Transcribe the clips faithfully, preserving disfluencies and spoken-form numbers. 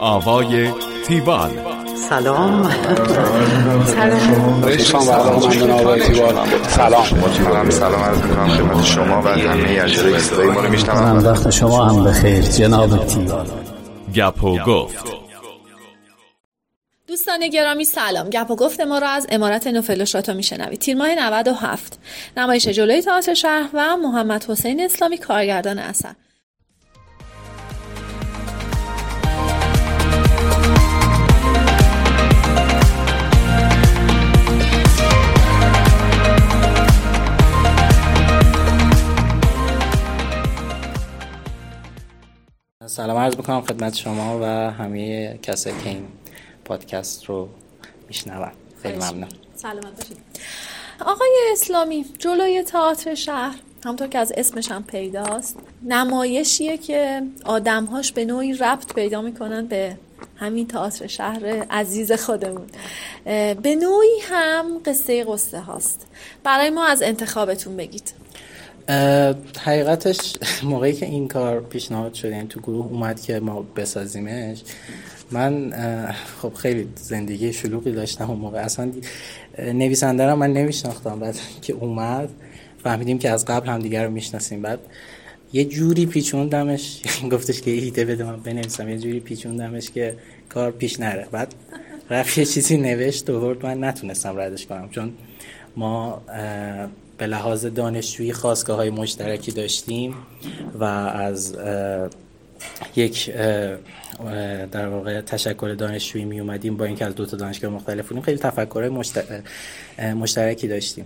آوای تیوال. سلام. سلام. سلام. سلام عرض می‌کنم خدمت شما و همه اجرای صدای ما رو میشنوم. وقت شما هم بخیر جناب تیوال. گپ و گفت. دوستان گرامی سلام. گپ و گفت ما را از امارت نوفل شاتو میشنوید. تیر ماه نود و هفت نمایش جلوی تئاتر شهر و محمد حسین اسلامی کارگردان اثر. سلام عرض میکنم خدمت شما و همه کسایی که این پادکست رو میشنون. خیلی ممنون. سلامت باشید. آقای اسلامی، جلوی تئاتر شهر همونطور که از اسمش هم پیداست نمایشیه که آدمهاش به نوعی ربط پیدا میکنن به همین تئاتر شهر عزیز خودمون. به نوعی هم قصه قصه هاست. برای ما از انتخابتون بگید. حقیقتش موقعی که این کار پیشنهاد شد، یعنی تو گروه اومد که ما بسازیمش، من خب خیلی زندگی شلوغی داشتم اون موقع، اصلا نویسنده رو من نمیشناختم. بعد که اومد فهمیدیم که از قبل هم دیگر رو میشناسیم. بعد یه جوری پیچوندمش، گفتش که ایده بده من بنویسم، یه جوری پیچوندمش که کار پیش نره. بعد رفت یه چیزی نوشت و ورد، من نتونستم ردش کنم چون ما به لحاظ دانشجویی خاستگاه‌های مشترکی داشتیم و از یک در واقع تشکل دانشجویی می اومدیم، با اینکه از دو تا دانشگاه مختلف بودیم خیلی تفکرهای مشترکی داشتیم.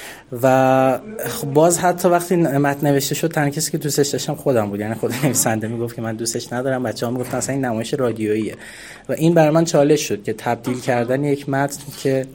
و باز حتی وقتی متن نوشته شد تنها کسی که دوستش داشتم خودم بود، یعنی خود نویسنده میگفت که من دوستش ندارم، بچه‌ها میگفتن اصلا این نمایش رادیوییه. و این برای من چالش شد که تبدیل کردن یک متن که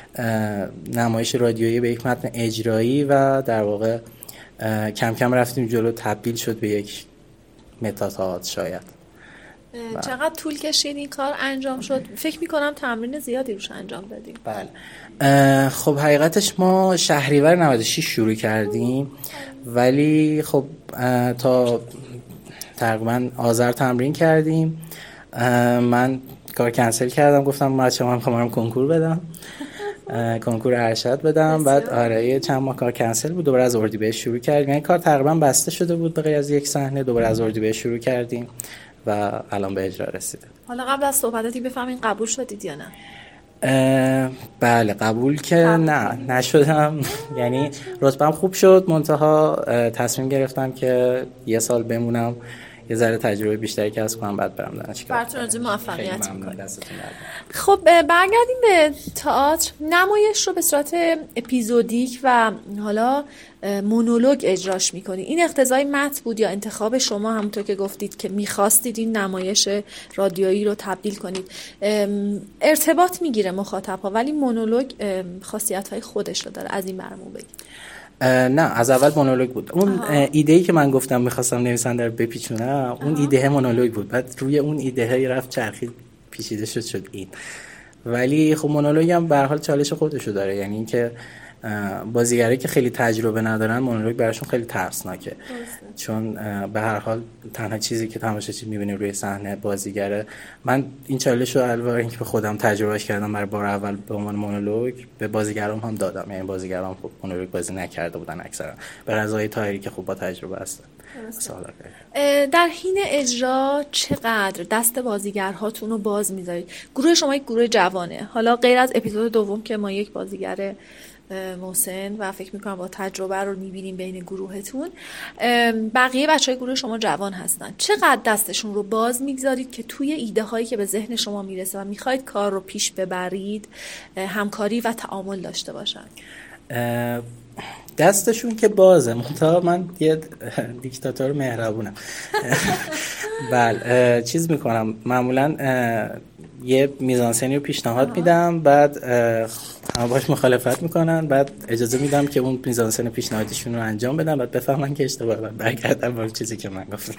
نمایش رادیویی به یک متن اجرایی و در واقع کم کم رفتیم جلو، تبدیل شد به یک متاتئاتر. شاید چقدر طول کشید این کار انجام شد؟ فکر میکنم تمرین زیادی روش انجام دادیم. بله. خب حقیقتش ما شهریور نود و شش شروع کردیم، ولی خب تا تقریبا آذر تمرین کردیم. من کار کنسل کردم، گفتم بچه‌ها من می‌خوام کنکور بدم، کنکور ارشد بدم. بعد آره یه چند ماه کار کنسل بود، دوباره از اردیبهشت شروع کردیم. یعنی کار تقریبا بسته شده بود به غیر از یک صحنه، دوباره از اردیبهشت شروع کردیم و الان به اجرا رسیده. حالا قبل از صحبتاتی بفهمین قبول شدید یا نه؟ بله قبول که نه نشدم. یعنی رتبه‌ام خوب شد، منتها تصمیم گرفتم که یه سال بمونم، یه ذره تجربه بیشتری کسب کنم، بعد برم دانشگاه. براتون آرزوی موفقیت می‌کنم. خب برگردیم به تئاتر. نمایش رو به صورت اپیزودیک و حالا مونولوگ اجراش می‌کنید. این اقتضای متن بود یا انتخاب شما همونطور که گفتید که می‌خواستید این نمایش رادیویی رو تبدیل کنید؟ ارتباط می‌گیره مخاطب‌ها، ولی مونولوگ خاصیت‌های خودش رو داره. از این برمون بگید. نه از اول مونولوگ بود. اون ایده‌ای که من گفتم می‌خواستم نویسنده رو بپیچونم، اون ایده مونولوگ بود. بعد روی اون ایده رفت چرخید، پیچیده شد شد این. ولی خب مونولوگ هم به هر حال چالش خودشو داره، یعنی اینکه بازیگرایی که خیلی تجربه ندارن مونولوگ براشون خیلی ترسناکه، چون به هر حال تنها چیزی که تماشاچی می‌بینه روی صحنه بازیگره. من این چالش رو علاوه اینکه به خودم تجربهش کردم برای بار اول به عنوان مونولوگ، به بازیگرام هم دادم. یعنی بازیگرام خب مونولوگ بازی نکرده بودن اکثرا، به رضای طاهری که خوب با تجربه هستن. در حین اجرا چقدر دست بازیگرهاتون رو باز می‌ذارید؟ گروه شما یک گروه جوانه، حالا غیر از اپیزود دوم که ما یک بازیگر محسن و فکر میکنم با تجربه رو میبینیم بین گروهتون، بقیه بچهای گروه شما جوان هستن. چقدر دستشون رو باز میگذارید که توی ایده هایی که به ذهن شما میرسه و میخواید کار رو پیش ببرید همکاری و تعامل داشته باشن؟ دستشون که بازه، منتها من یه دیکتاتور مهربونم. بله چیز میکنم معمولا یه میزانسنی رو پیشنهاد میدم، بعد همه باش مخالفت میکنن، بعد اجازه میدم که اون میزانسن پیشنهادیشون رو انجام بدن، بعد بفهمن که اشتباهه، بعد برگردن با چیزی که من گفتم.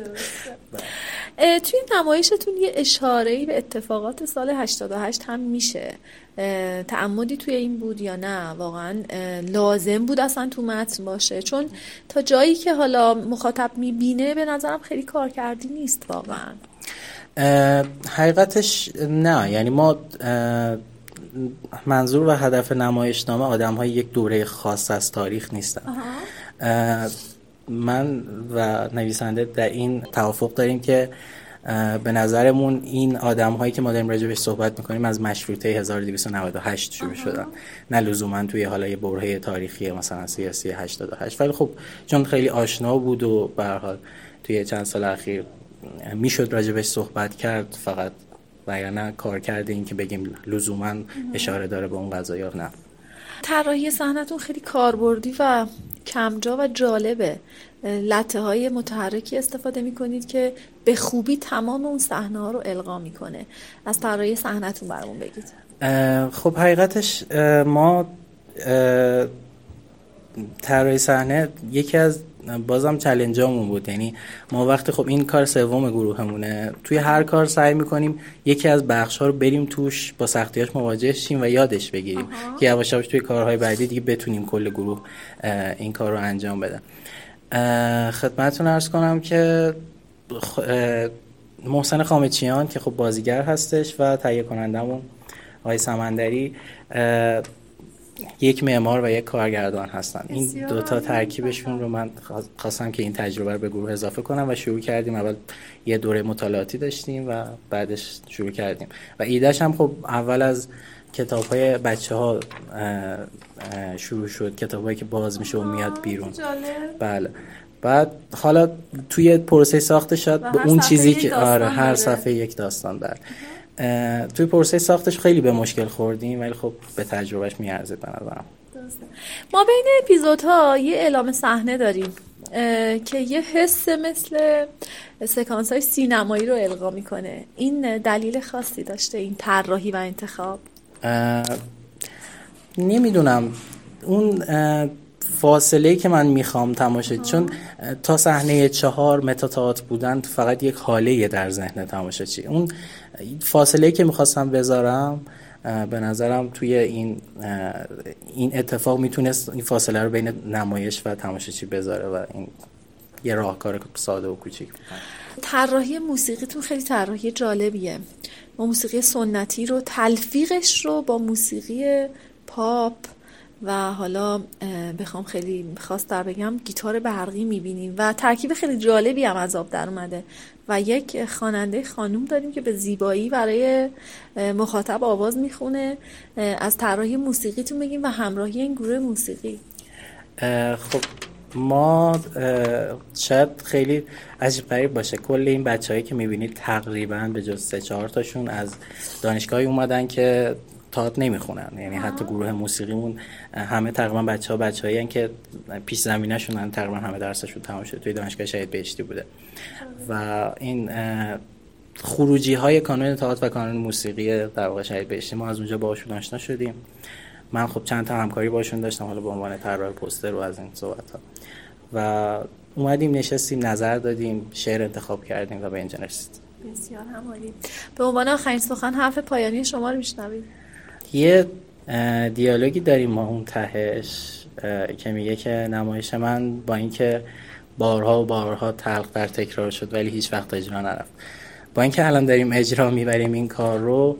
توی نمایشتون یه اشاره‌ای به اتفاقات سال هشتاد و هشت هم میشه. تعمدی توی این بود یا نه واقعا لازم بود اصلا تو متن باشه؟ چون تا جایی که حالا مخاطب میبینه به نظرم خیلی کار کردی نیست واقعا. حقیقتش نه، یعنی ما منظور و هدف نمایشنامه آدم های یک دوره خاص از تاریخ نیستن. من و نویسنده در این توافق داریم که به نظرمون این آدم هایی که ما داریم راجع بهش صحبت میکنیم از مشروطه هزار و دویست و نود و هشت شروع شدن، نه لزوما توی حالا یه برهه تاریخی مثلا سیاسی هشتاد و هشت، ولی خب چون خیلی آشنا بود و به هر حال توی چند سال اخیر میشد راجع بهش صحبت کرد، فقط وگرنه کار کرده این که بگیم لزوما اشاره داره به اون قضایا نه. طراحی صحنتون خیلی کاربردی و کمجا و جالبه. لطه های متحرکی استفاده میکنید که به خوبی تمام اون صحنه ها رو القا میکنه. از طراحی صحنتون برامون بگید. خب حقیقتش ما طراحی صحنه یکی از بازم چالنجامون بود، یعنی ما وقتی خب این کار سوم گروهمونه، توی هر کار سعی میکنیم یکی از بخش‌ها رو بریم توش با سختیاش مواجه شیم و یادش بگیریم آها. که یواش یواش توی کارهای بعدی دیگه بتونیم کل گروه این کار رو انجام بدن. خدمتتون عرض کنم که محسن خامچیان که خب بازیگر هستش و تهیه کنندمون آقای سمندری یک معمار و یک کارگردان هستن. این دوتا ترکیبشون رو من خواستم که این تجربه رو به گروه اضافه کنم و شروع کردیم. اول یه دوره مطالعاتی داشتیم و بعدش شروع کردیم و ایدهش هم خب اول از کتاب‌های بچه‌ها شروع شد، کتابایی که باز میشه و میاد بیرون. بله. بعد حالا توی پروسه ساختش شد به اون چیزی که آره هر صفحه یک داستان داره. توی پروسه ساختش خیلی به مشکل خوردیم ولی خب به تجربهش میارزه به نظرم. ما بین اپیزودها یه اعلام صحنه داریم که یه حس مثل سکانس های سینمایی رو القا میکنه. این دلیل خاصی داشته این طراحی و انتخاب؟ نمیدونم، اون فاصله که من میخوام تماشا، چون تا صحنه چهار متاتئاتر بودن فقط یک حاله در ذهن تماشاچی، اون فاصله که میخواستم بذارم به نظرم توی این این اتفاق میتونست این فاصله رو بین نمایش و تماشاچی بذاره و این یه راهکار ساده و کوچیک بود. طراحی موسیقیتون خیلی طراحی جالبیه. ما موسیقی سنتی رو تلفیقش رو با موسیقی پاپ و حالا بخوام خیلی خاص‌تر بگم گیتار برقی میبینیم و ترکیب خیلی جالبی هم از آب در اومده و یک خواننده خانوم داریم که به زیبایی برای مخاطب آواز میخونه. از طراحی موسیقیتون بگیم و همراهی این گروه موسیقی. خب ما شاید خیلی عجیب غریب باشه، کل این بچه‌هایی که میبینید تقریبا به جز سه چهار تاشون از دانشگاهی اومدن که تئاتر نمیخونن، یعنی حتی گروه موسیقیمون همه تقریبا بچه‌ها بچه‌ای ان که پیش زمینه‌شون تقریبا همه درسشون تمام شده توی دانشگاه شهید بهشتی بوده و این خروجی‌های کانون تئاتر و کانون موسیقی در واقع شهید بهشتی ما از اونجا باهاشون آشنا شدیم. من خب چند تا همکاری باشون داشتم حالا به عنوان طراح پوستر و از این صحبت‌ها و اومدیم نشستیم نظر دادیم، شعر انتخاب کردیم و به اینجا رسیدیم. بسیار همالی. به عنوان آخرین سخن حرف پایانی شما رو میشنویم. یه دیالوگی داریم ما اون تهش که میگه که نمایش من با اینکه بارها و بارها تلخ در تکرار شد ولی هیچ وقت اجرا نرفت. با اینکه الان داریم اجرا میبریم این کار رو،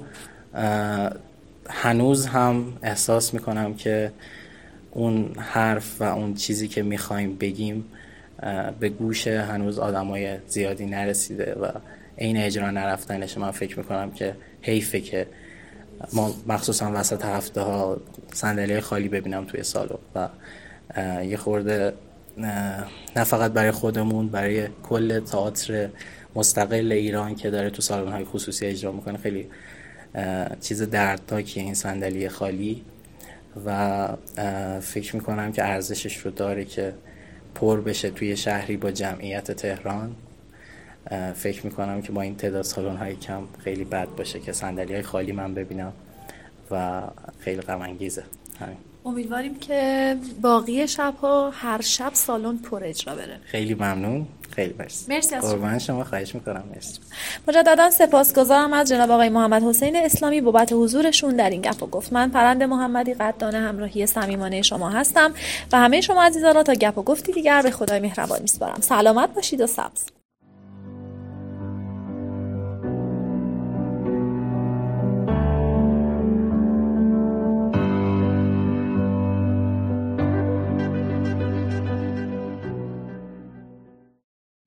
هنوز هم احساس میکنم که اون حرف و اون چیزی که میخوایم بگیم به گوش هنوز آدمای زیادی نرسیده و این اجرا نرفتنش من فکر میکنم که حیفه که ما مخصوصا وسط هفته ها صندلی خالی ببینم توی سالن و یه خورده نه فقط برای خودمون، برای کل تئاتر مستقل ایران که داره تو سالن های خصوصی اجرا میکنه خیلی چیز دردناکیه این صندلی خالی و فکر میکنم که ارزشش رو داره که پر بشه توی شهری با جمعیت تهران. فکر میکنم که با این تعداد سالن های کم خیلی بد باشه که صندلی های خالی من ببینم و خیلی غم انگیزه. همین. امیدواریم که باقی شب‌ها هر شب سالن پر اجرا بره. خیلی ممنون، خیلی مرسی. مرسی از قربان شما، خواهش میکنم. مرسی. مجددا سپاسگزارم از جناب آقای محمد حسین اسلامی بابت حضورشون در این گپ و گفت. من پرنده محمدی قدردان همراهی صمیمانه شما هستم و همه شما عزیزان را تا گپ و گفتی دیگر به خدای مهربان میسپارم. سلامت باشید و سبز.